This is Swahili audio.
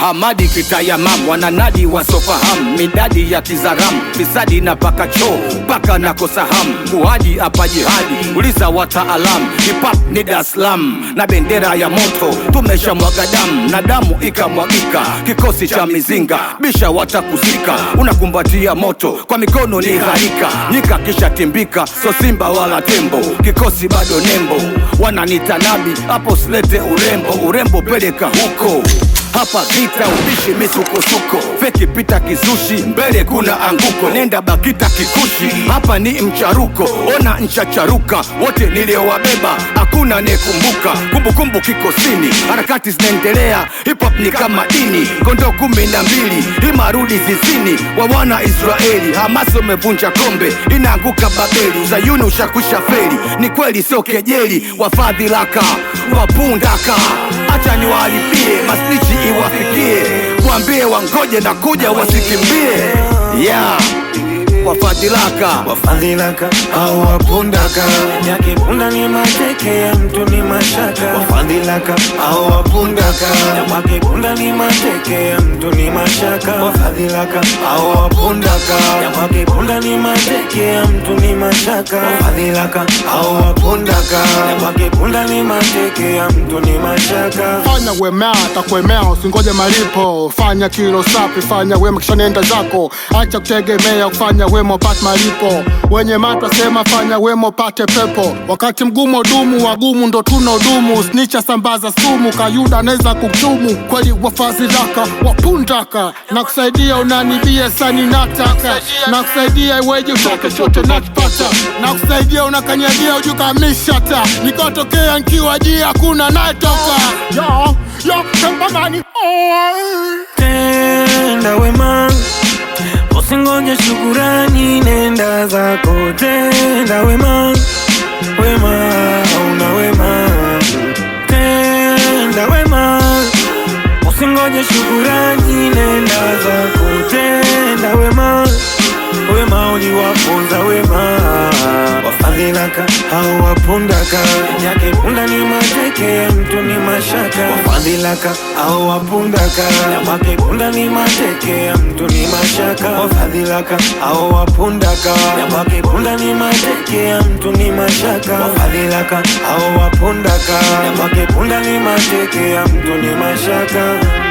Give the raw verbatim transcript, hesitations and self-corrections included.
Hamadi kitayamam, wananadi wasofahamu, midadi ya kizaramu, fisadi na paka choo, paka na kosahamu, muhadi hapa jihadi, uliza wataalamu. Hip hop ni Dar es Salaam, na bendera ya moto, tumesha mwaga damu, na damu ikamwagika, kikosi cha mizinga, bisha watakuzika, unakumbatia moto, kwa mikono ni harika, nyika kisha timbika, so simba wala tembo, kikosi bado nembo, wananita nabi, hapo silete urembo, urembo peleka huko. Hapa vita ubishi misukosuko, feki pita kizushi, mbele kuna anguko, nenda bakita kikushi, hapa ni mcharuko, ona nchacharuka, wote niliowabeba, hakuna nekumbuka, kumbukumbu kikosini, harakati zinaendelea, hip hop ni kama dini, kondo kumi na mbili, imarudi zizini, wa wana Israeli, Hamasi umevunja kombe, inaanguka Babeli, Uzayuni ushakwisha feli, ni kweli sio kejeli, wafadhilaka, wapundaka, acha ni walipie, masnichi iwafikie, kuambie wangoje na kuja wasikimbie. Yeah, wafadhilaka, wafadhilaka au wapundaka, yake punda ni mateke ya mtu ni mashaka. Wafadhilaka au wapundaka, yake punda ni mateke ya mtu ni mashaka. Wafadhilaka au wapundaka, yake punda ni mateke ya mtu ni mashaka. Wafadhilaka au wapundaka, yake punda ni mateke ya mtu ni mashaka. Fanya wema atakwemea, usingoje malipo, fanya kilo safi, fanya wema kisha nenda zako, acha kutegemea kufanya wema pate malipo. Wenye mata sema fanya wema pate pepo, wakati mgumu dumu, wagumu ndo tunaodumu, snitcha sambaza sumu, Kayuda neza kuchumu. Kweli wafadhilaka wapundaka, na kusaidia unanibia sani nataka, na kusaidia iweje utoke chote nakipata, na kusaidia unakanyagia ujuka mishata, nikotokea nkiwa jia kuna naitoka. Yo, yo, kambamani tenda wema, usingoje shukurani, nenda zako tenda wema. Wema, una wema, tenda wema, usingoje shukurani, nenda zako tenda wema. Wema uliwafunza wema, wafadhilaka au wapundaka, yake punda ni mateke ya mtu ni mashaka. Wafadhilaka au wapundaka, yake punda ni mateke ya mtu ni mashaka. Wafadhilaka au wapundaka, yake punda ni mateke ya mtu ni mashaka. Wafadhilaka au wapundaka, yake punda ni mateke ya mtu ni mashaka.